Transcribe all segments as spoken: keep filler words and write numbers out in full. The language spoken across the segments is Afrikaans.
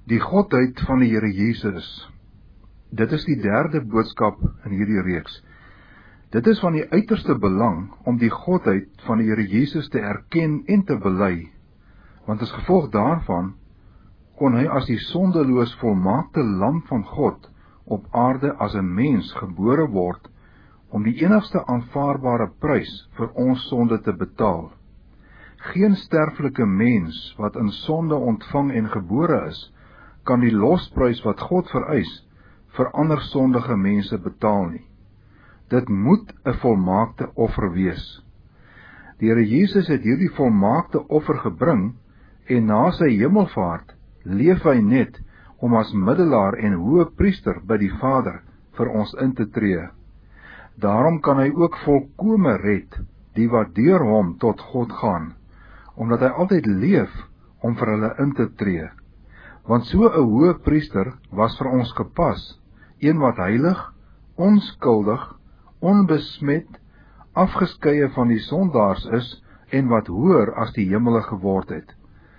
Die Godheid van die Here Jesus. Dit is die derde boodskap in hierdie reeks. Dit is van die uiterste belang om die Godheid van die Here Jesus te erken en te bely, want as gevolg daarvan kon hy as die sondeloos volmaakte lam van God op aarde as 'n mens gebore word om die enigste aanvaarbare prys vir ons sonde te betaal. Geen sterflike mens wat in sonde ontvang en gebore is, kan die losprys wat God vereis vir ander sondige mense betaal nie. Dit moet 'n volmaakte offer wees. Die Here Jesus het hierdie volmaakte offer gebring en na sy hemelvaart leef hy net om as middelaar en hoë priester by die Vader vir ons in te tree. Daarom kan hy ook volkome red die wat deur hom tot God gaan, omdat hy altyd leef om vir hulle in te tree. Want so 'n hoë priester was vir ons gepas, een wat heilig, onskuldig, onbesmet, afgeskeie van die sondaars is en wat hoër as die hemele geword het.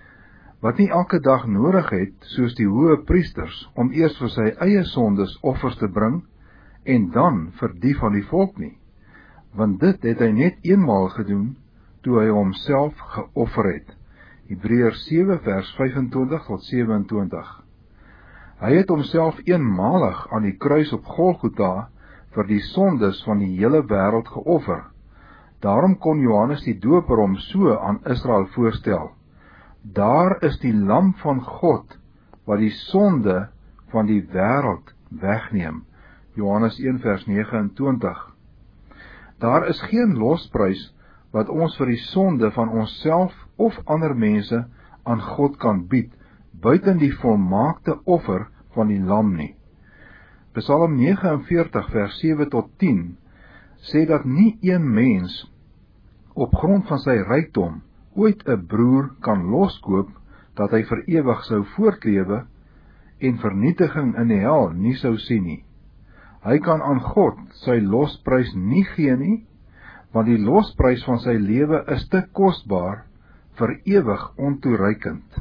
Wat nie elke dag nodig het, soos die hoë priesters, om eers vir sy eie sondes offers te bring en dan vir die van die volk nie, want dit het hy net eenmaal gedoen toe hy homself geoffer het. Hebreërs sewe vers vyfentwintig tot sewenentwintig. Hy het homself eenmalig aan die kruis op Golgotha vir die sondes van die hele wêreld geoffer. Daarom kon Johannes die Doper hom so aan Israel voorstel: Daar is die lam van God wat die sonde van die wêreld wegneem. Johannes een vers negenentwintig. Daar is geen losprys wat ons vir die sonde van onsself of ander mense aan God kan bied, buiten die volmaakte offer van die lam nie. Psalm vyf nege vers sewe tot tien sê dat nie een mens op grond van sy rykdom ooit 'n broer kan loskoop dat hy vir ewig sou voortlewe en vernietiging in die hel nie sou sien nie. Hy kan aan God sy losprys nie gee nie, want die losprys van sy lewe is te kosbaar, vir ewig ontoereikend.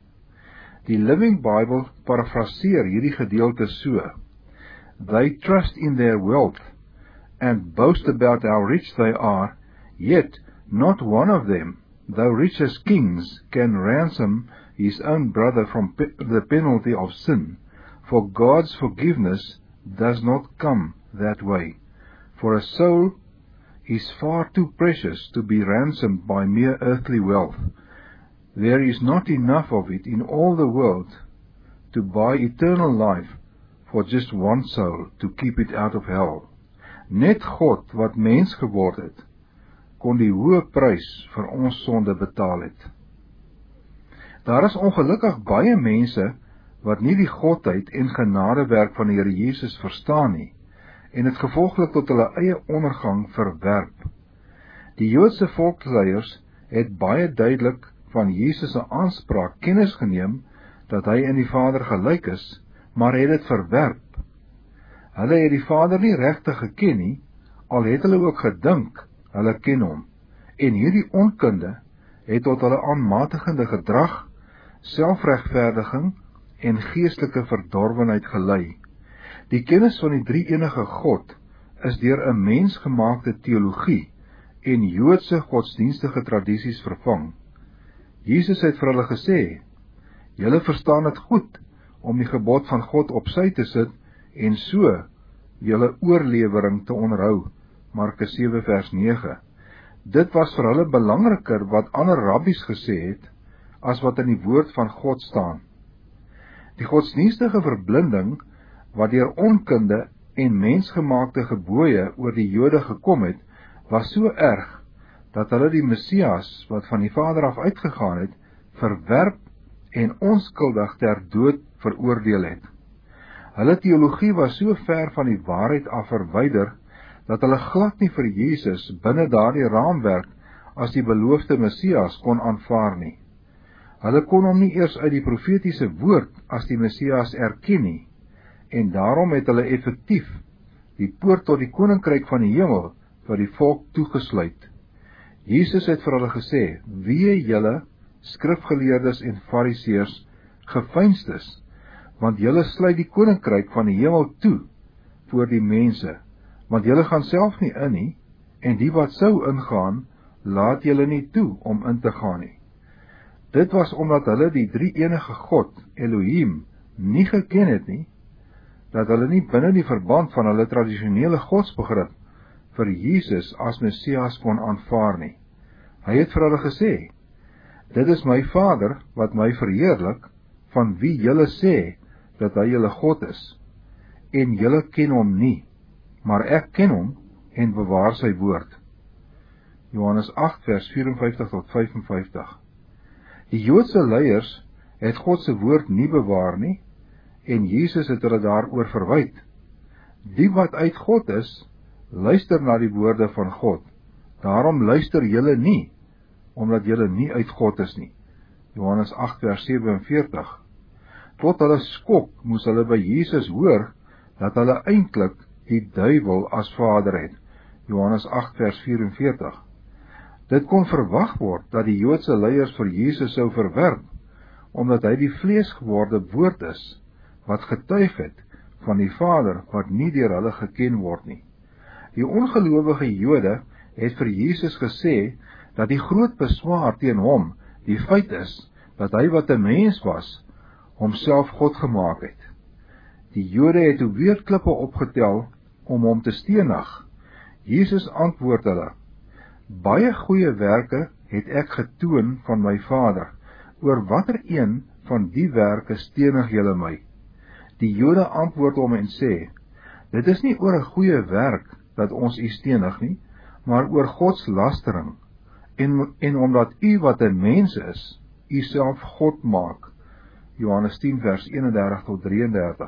Die Living Bible parafraseer hierdie gedeelte so: They trust in their wealth and boast about how rich they are, yet not one of them, though rich as kings, can ransom his own brother from pe the penalty of sin, for God's forgiveness does not come that way. For a soul is far too precious to be ransomed by mere earthly wealth. There is not enough of it in all the world to buy eternal life for just one soul to keep it out of hell. Net God wat mens geword het, kon die hoë prys vir ons sonde betaal het. Daar is ongelukkig baie mense wat nie die godheid en genadewerk van die Here Jesus verstaan nie, en het gevolglik tot hulle eie ondergang verwerp. Die Joodse volksleiers het baie duidelik van Jesus se aanspraak kennis geneem dat hy in die Vader gelyk is, maar het dit verwerp. Hulle het die Vader nie regtig geken nie, al het hulle ook gedink hulle ken hom, en hierdie onkunde het tot hulle aanmatigende gedrag, selfregverdiging en geestelike verdorwenheid gelei. Die kennis van die drie-enige God is deur 'n mensgemaakte teologie en Joodse godsdienstige tradisies vervang. Jesus het vir hulle gesê: Julle verstaan dit goed om die gebod van God op sy te sit en so julle oorlewering te onderhou. Markus sewe vers nege. Dit was vir hulle belangriker wat ander rabbies gesê het as wat in die woord van God staan. Die godsdienstige verblinding wat deur onkunde en mensgemaakte gebooie oor die Jode gekom het, was so erg dat hulle die Messias wat van die Vader af uitgegaan het, verwerp en onskuldig ter dood veroordeel het. Hulle teologie was so ver van die waarheid af verwyder dat hulle glad nie vir Jesus binne daardie raamwerk as die beloofde Messias kon aanvaar nie. Hulle kon hom nie eers uit die profetiese woord as die Messias erken nie, en daarom het hulle effektief die poort tot die koninkryk van die hemel vir die volk toegesluit. Jesus het vir hulle gesê: Wee julle, skrifgeleerdes en fariseërs, geveinstes, want julle sluit die koninkryk van die hemel toe voor die mense, want julle gaan self nie in nie, en die wat sou ingaan, laat julle nie toe om in te gaan nie. Dit was omdat hulle die drie enige God, Elohim, nie geken het nie, dat hulle nie binne die verband van hulle tradisionele godsbegrip vir Jesus as Messias kon aanvaar nie. Hy het vir hulle gesê, dit is my Vader wat my verheerlik, van wie julle sê dat hy julle God is, en julle ken hom nie, maar ek ken hom en bewaar sy woord. Johannes agt vers vierenvyftig tot vyfenvyftig. Die Joodse leiers het God se woord nie bewaar nie, en Jesus het hulle daaroor verwyd. Die wat uit God is, luister na die woorde van God. Daarom luister julle nie, omdat julle nie uit God is nie. Johannes agt vers sewenveertig. Tot hulle skok moes hulle by Jesus hoor, dat hulle eintlik die duiwel as vader het. Johannes agt vers vierenveertig. Dit kon verwag word dat die Joodse leiers vir Jesus sou verwerp, omdat hy die vleesgeworde woord is, wat getuig het van die Vader wat nie deur hulle geken word nie. Die ongelowige Jode het vir Jesus gesê dat die groot beswaar teen hom die feit is dat hy wat 'n mens was, homself God gemaak het. Die Jode het toe weer klippe opgetel om hom te stenig. Jesus antwoord hulle, baie goeie werke het ek getoon van my Vader, oor watter een van die werke stenig julle my? Die Jode antwoord hom en sê, dit is nie oor 'n goeie werk dat ons u stenig nie, maar oor Gods lastering, en, en omdat u wat 'n mens is, u self God maak. Johannes tien vers eenendertig tot drieëndertig.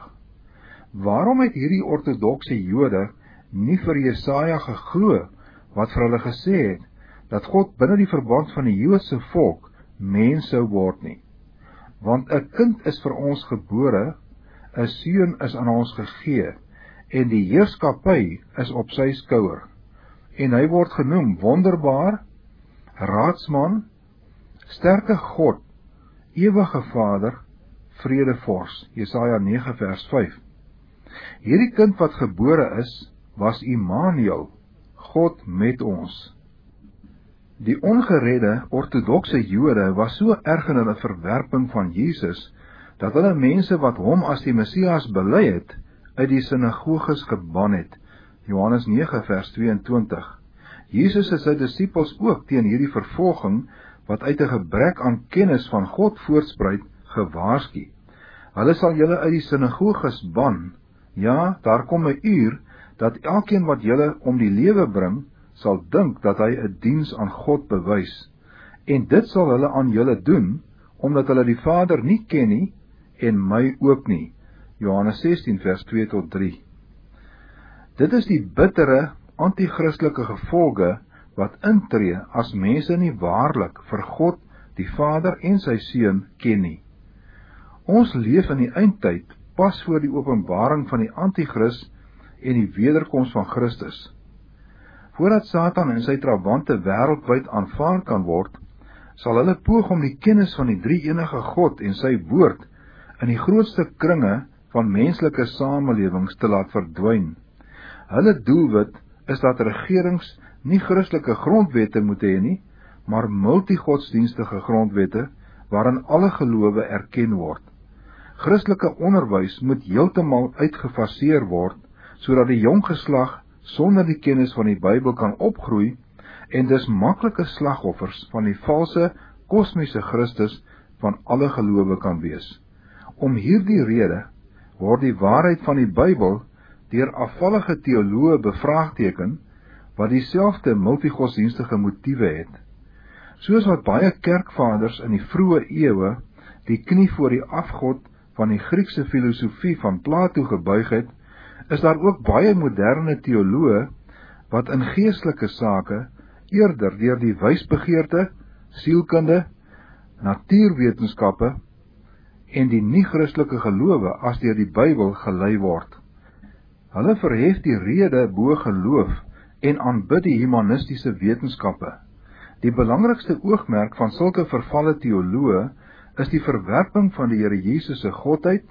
Waarom het hierdie ortodokse Jode nie vir Jesaja geglo, wat vir hulle gesê het, dat God binne die verband van die Joodse volk mens sou word nie? Want 'n kind is vir ons gebore, 'n seun is aan ons gegee, en die heerskappy is op sy skouer. En hy word genoem wonderbaar, raadsman, sterke God, ewige Vader, vredevors. Jesaja nege vers vyf. Hierdie kind wat gebore is, was Immanuel, God met ons. Die ongeredde ortodokse Jode was so erg in hulle verwerping van Jesus, dat hulle mense wat hom as die Messias bely het, uit die sinagoges geban het. Johannes nege vers tweeëntwintig. Jesus het sy disippels ook teen hierdie vervolging, wat uit 'n gebrek aan kennis van God voortspruit, gewaarsku. Hulle sal julle uit die sinagoges ban. Ja, daar kom 'n uur, dat elkeen wat julle om die lewe bring, sal dink dat hy 'n diens aan God bewys. En dit sal hulle aan julle doen, omdat hulle die Vader nie ken nie, en my ook nie. Johannes sestien vers twee tot drie. Dit is die bittere, anti-christelike gevolge, wat intree as mense nie waarlik vir God, die Vader en sy Seun ken nie. Ons leef in die eindtyd, pas voor die openbaring van die antichrist en die wederkoms van Christus. Voordat Satan en sy trawante wêreldwyd aanvaar kan word, sal hulle poog om die kennis van die drie enige God en sy woord in die grootste kringe van menslike samelewings te laat verdwyn. Hulle doelwit is dat regerings nie Christelike grondwette moet hê nie, maar multigodsdienstige grondwette waarin alle gelowe erken word. Christelike onderwys moet heeltemal uitgefaseer word, sodat die jong geslag sonder die kennis van die Bybel kan opgroei en dus maklike slagoffers van die valse kosmiese Christus van alle gelowe kan wees. Om hierdie rede word die waarheid van die Bybel deur afvallige teoloë bevraagteken wat dieselfde multigodsdienstige motiewe het. Soos wat baie kerkvaders in die vroeë eeue die knie voor die afgod van die Griekse filosofie van Plato gebuig het, is daar ook baie moderne teoloë wat in geestelike sake eerder deur die wysbegeerte, sielkunde, natuurwetenskappe en die nie-Christelike gelowe as deur die Bybel gelei word. Hulle verhef die rede bo geloof en aanbid die humanistiese wetenskappe. Die belangrikste oogmerk van sulke vervalle teoloë is die verwerping van die Here Jesus se godheid,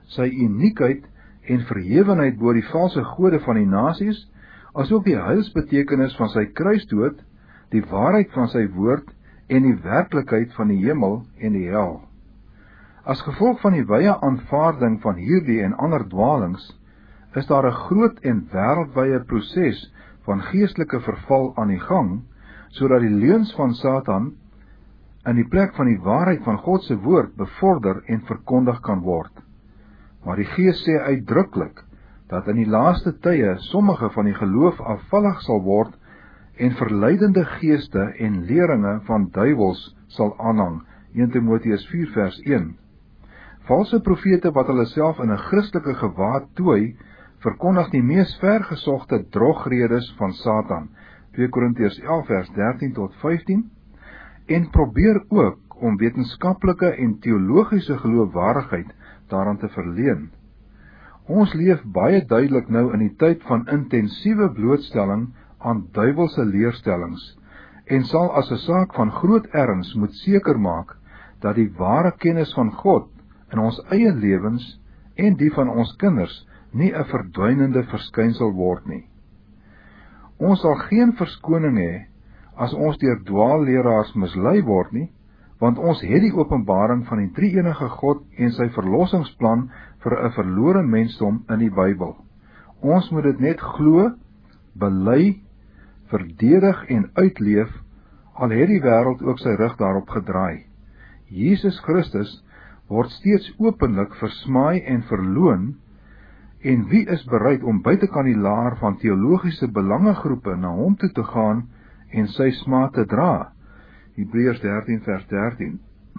sy uniekheid en verhewenheid bo die valse gode van die nasies, asook die heilsbetekenis van sy kruisdood, die waarheid van sy woord en die werklikheid van die hemel en die hel. As gevolg van die wye aanvaarding van hierdie en ander dwalings, is daar 'n groot en wêreldwye proses van geestelike verval aan die gang, sodat die leuns van Satan in die plek van die waarheid van God se woord bevorder en verkondig kan word. Maar die Gees sê uitdruklik dat in die laaste tye sommige van die geloof afvallig sal word en verleidende geeste en leringe van duiwels sal aanhang. Eerste Timoteus vier vers een. Valse profete wat hulle self in 'n Christelike gewaad tooi, verkondig die mees vergesogte drogredes van Satan. Tweede Korintiërs elf vers dertien tot vyftien. En probeer ook om wetenskaplike en teologiese geloofwaardigheid daaraan te verleen. Ons leef baie duidelik nou in die tyd van intensiewe blootstelling aan duiwelse leerstellings en sal as 'n saak van groot erns moet seker maak dat die ware kennis van God in ons eie lewens en die van ons kinders nie 'n verdwynende verskynsel word nie. Ons sal geen verskoning hê as ons deur dwaalleraars mislei word nie, want ons het die openbaring van die drie-enige God en sy verlossingsplan vir 'n verlore mensdom in die Bybel. Ons moet dit net glo, bely, verdedig en uitleef, al het die wêreld ook sy rug daarop gedraai. Jesus Christus word steeds openlik versmaai en verloon, en wie is bereid om buitekant die laar van teologiese belangegroepe na hom toe te gaan en sy smaad te dra? Hebreërs dertien vers dertien.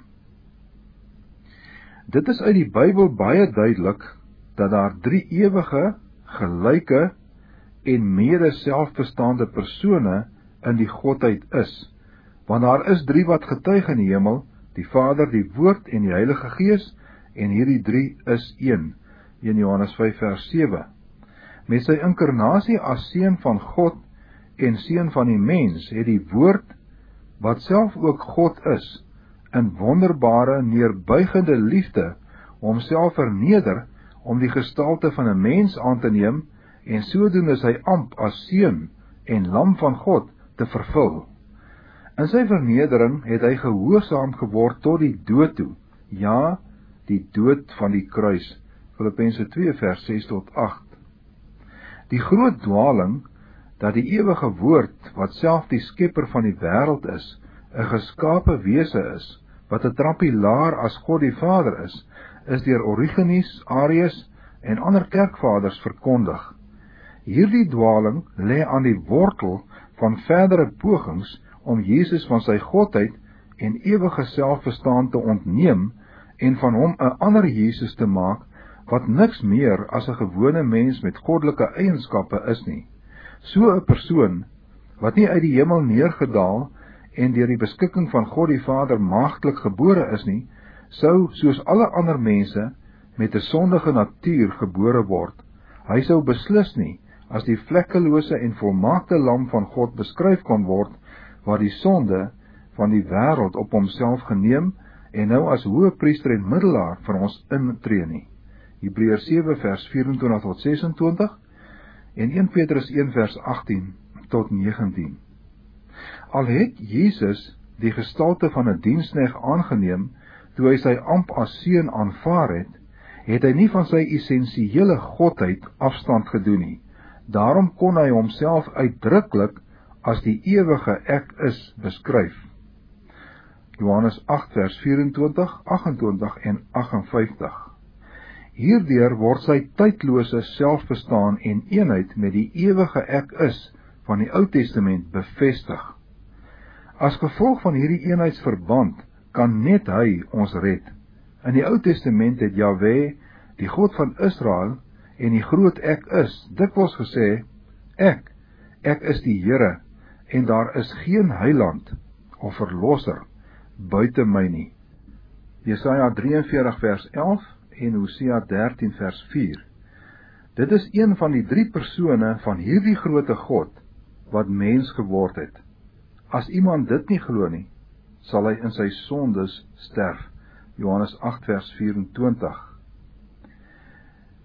Dit is uit die Bybel baie duidelik dat daar drie ewige, gelyke en mede selfbestaande persone in die Godheid is, want daar is drie wat getuig in die hemel, die Vader, die Woord en die Heilige Gees, en hierdie drie is een. Eerste Johannes vyf vers sewe. Met sy inkarnasie as seun van God en seun van die mens, het die Woord, wat self ook God is, in wonderbare, neerbuigende liefde, homself verneder, om die gestalte van 'n mens aan te neem, en sodoende sy ampt as seun en lam van God te vervul. In sy vernedering het hy gehoorsaam geword tot die dood toe, ja, die dood van die kruis. Filippense twee vers ses tot agt. Die groot dwaling, dat die ewige woord, wat self die skepper van die wêreld is, 'n geskape wese is, wat 'n trappie laer as God die Vader is, is deur Origenes, Arius en ander kerkvaders verkondig. Hierdie dwaling lê aan die wortel van verdere pogings om Jesus van sy godheid en ewige selfbestaan te ontneem en van hom 'n ander Jesus te maak, wat niks meer as 'n gewone mens met goddelike eienskappe is nie. So 'n persoon, wat nie uit die hemel neergedaal en deur die beskikking van God die Vader maagdelik gebore is nie, sou soos alle ander mense met 'n sondige natuur gebore word. Hy sou beslis nie as die vlekkelose en volmaakte lam van God beskryf kon word, wat die sonde van die wêreld op homself geneem en nou as hoëpriester en middelaar vir ons intree nie. Hebreërs sewe vers vyf-en-twintig tot ses-en-twintig en Eerste Petrus een vers agttien tot negentien. Al het Jesus die gestalte van 'n diensknegt aangeneem toe hy sy ampt as seun aanvaar het, het hy nie van sy essensiële godheid afstand gedoen nie. Daarom kon hy homself uitdruklik as die ewige ek is beskryf. Johannes agt vers vyf-en-twintig, agt-en-twintig en agt en vyftig. Hierdeur word sy tydlose selfbestaan en eenheid met die ewige ek is van die Ou Testament bevestig. As gevolg van hierdie eenheidsverband kan net hy ons red. In die Ou Testament het Jahwe, die God van Israel en die groot ek is, dikwels gesê, ek, ek is die Here, en daar is geen heiland of verlosser buite my nie. Jesaja drie en veertig vers elf en Hosea dertien vers vier. Dit is een van die drie persone van hierdie groote God wat mens geword het. As iemand dit nie glo nie, sal hy in sy sondes sterf. Johannes agt vers vyf-en-twintig.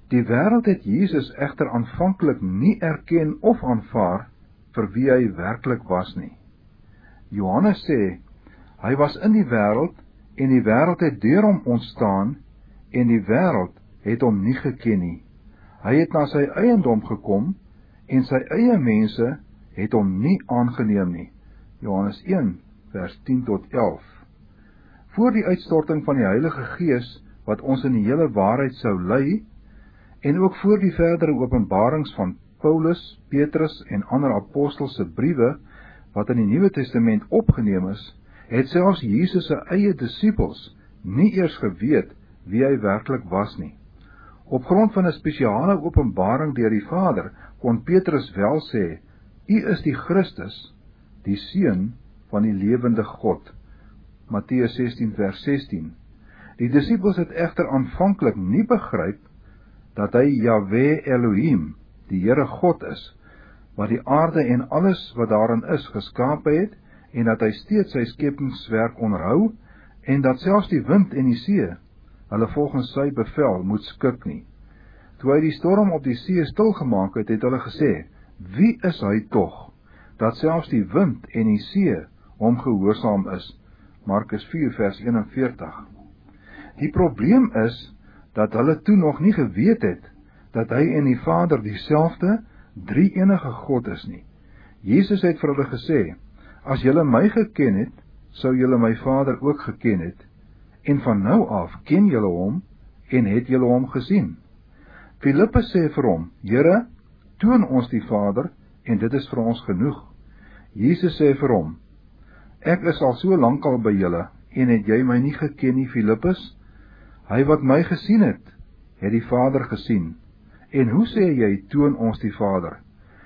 Die wêreld het Jesus egter aanvanklik nie erken of aanvaar vir wie hy werklik was nie. Johannes sê, hy was in die wêreld en die wêreld het deur hom ontstaan en die wêreld het hom nie geken nie. Hy het na sy eiendom gekom en sy eie mense het hom nie aangeneem nie. Johannes een vers tien tot elf. Voor die uitstorting van die Heilige Gees wat ons in die hele waarheid sou lei, en ook voor die verdere openbarings van Paulus, Petrus en ander apostels se briewe wat in die Nuwe Testament opgeneem is, het selfs Jesus se eie disippels nie eers geweet wie hy werklik was nie. Op grond van 'n spesiale openbaring deur die Vader kon Petrus wel sê, U is die Christus, die Seun van die lewende God. Matteus sestien vers sestien. Die disippels het egter aanvanklik nie begryp dat hy Jahwe Elohim, die Here God is, wat die aarde en alles wat daarin is geskape het, en dat hy steeds sy skepingswerk onderhou, en dat selfs die wind en die see hulle volgens sy bevel moet skik nie. Toe hy die storm op die see stilgemaak het, het hulle gesê, wie is hy tog, dat selfs die wind en die see hom gehoorsaam is? Markus vier vers eenenveertig. Die probleem is, dat hulle toe nog nie geweet het, dat hy en die Vader dieselfde, drie-enige God is nie. Jesus het vir hulle gesê, as julle my geken het, sou julle my Vader ook geken het, en van nou af ken julle hom, en het julle hom gesien. Filippus sê vir hom, Here, toon ons die Vader, en dit is vir ons genoeg. Jesus sê vir hom, ek is al so lank al by julle, en het jy my nie geken nie, Filippus? Hy wat my gesien het, het die Vader gesien. En hoe sê jy, toon ons die Vader?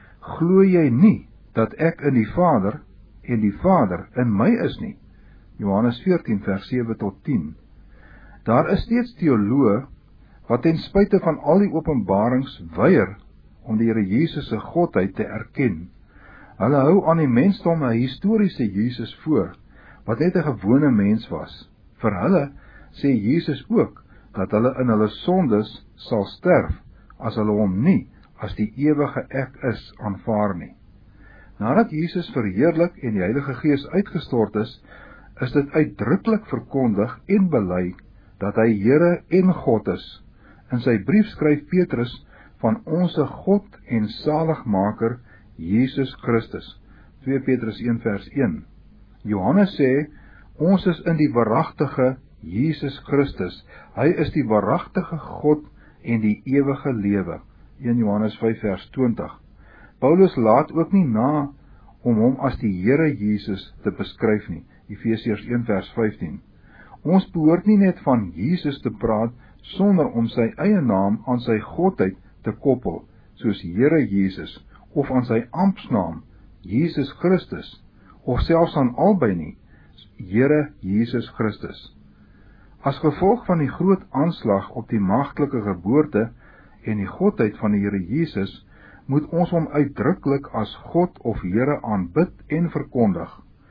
Glo jy nie, dat ek in die Vader, en die Vader in my is nie? Johannes veertien vers sewe tot tien. Daar is steeds teoloë, wat ten spyte van al die openbarings weier, om die Here Jesus se Godheid te erken. Hulle hou aan die mensdom 'n historiese Jesus voor, wat net 'n gewone mens was. Vir hulle sê Jesus ook, dat hulle in hulle sondes sal sterf, as hulle hom nie, as die ewige ek is, aanvaar nie. Nadat Jesus verheerlik en die Heilige Gees uitgestort is, is dit uitdruklik verkondig en bely, dat hy Here en God is. In sy brief skryf Petrus van onse God en Saligmaker, Jesus Christus. twee Petrus een vers een. Johannes sê, ons is in die waaragtige Jesus Christus. Hy is die waaragtige God en die ewige lewe. een Johannes vyf vers twintig. Paulus laat ook nie na om hom as die Here Jesus te beskryf nie. Efesiërs een vers vyftien. Ons behoort nie net van Jesus te praat sonder om sy eie naam aan sy godheid te koppel, soos Here Jesus, of aan sy amptsnaam, Jesus Christus, of selfs aan albei nie, Here Jesus Christus. As gevolg van die groot aanslag op die maagtelike geboorte en die godheid van die Here Jesus, moet ons hom uitdruklik as God of Here aanbid en verkondig.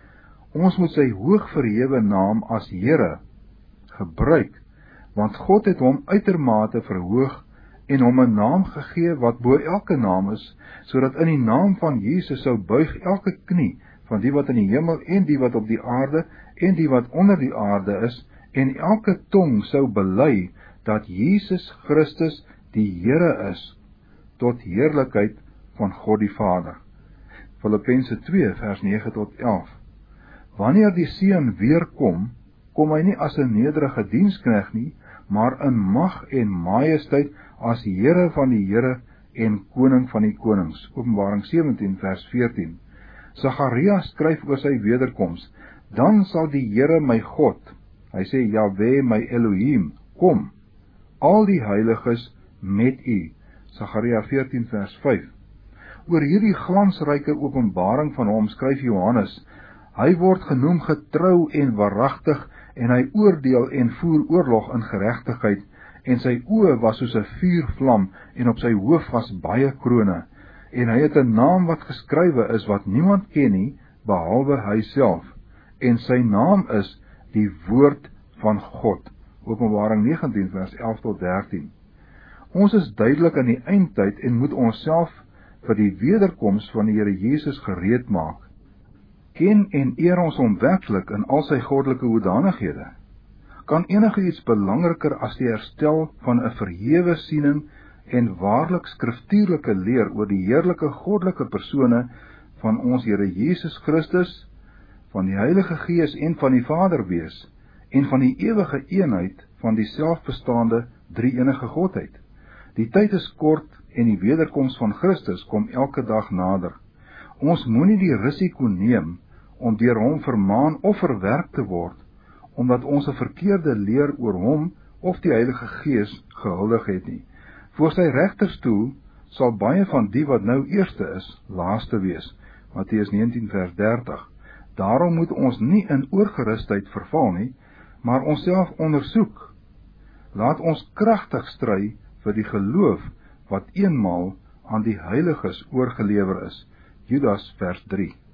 Ons moet sy hoog verhewe naam as Here gebruik, want God het hom uitermate verhoog en hom 'n naam gegee wat bo elke naam is, sodat in die naam van Jesus sou buig elke knie van die wat in die hemel en die wat op die aarde en die wat onder die aarde is, en elke tong sou bely dat Jesus Christus die Here is, tot heerlikheid van God die Vader. Filippense twee vers nege tot elf. Wanneer die Seun weer kom, kom hy nie as 'n nederige diensknegt nie, maar in mag en majesteit as Here van die Here en Koning van die konings. Openbaring sewentien vers veertien. Sagaria skryf oor sy wederkoms, dan sal die Here my God, hy sê Jahwe my Elohim, kom, al die heiliges met u. Sagaria veertien vers vyf. Oor hierdie glansryke openbaring van hom skryf Johannes, hy word genoem getrou en waaragtig, en hy oordeel en voer oorlog in geregtigheid, en sy oë was soos 'n vuurvlam, en op sy hoof was baie krone, en hy het 'n naam wat geskrywe is wat niemand ken nie, behalwe hy self, en sy naam is die Woord van God. Openbaring negentien vers elf tot dertien. Ons is duidelik in die eindtyd en moet onsself vir die wederkoms van die Here Jesus gereed maak. Ken en eer ons hom werklik in al sy goddelike hoedanighede? Kan enige iets belangriker as die herstel van 'n verhewe siening en waarlik skriftuurlike leer oor die heerlike goddelike persone van ons Here Jesus Christus, van die Heilige Gees en van die Vader wees, en van die ewige eenheid van die selfbestaande drie-enige Godheid? Die tyd is kort en die wederkoms van Christus kom elke dag nader. Ons moenie die risiko neem om deur hom vermaan of verwerp te word, omdat ons 'n verkeerde leer oor hom of die Heilige Gees gehuldig het nie. Voor sy regterstoel sal baie van die wat nou eerste is, laaste wees. Matteus negentien vers dertig. Daarom moet ons nie in oorgerustheid verval nie, maar onsself ondersoek. Laat ons kragtig stry vir die geloof wat eenmaal aan die heiliges oorgelewer is. Judas vers drie.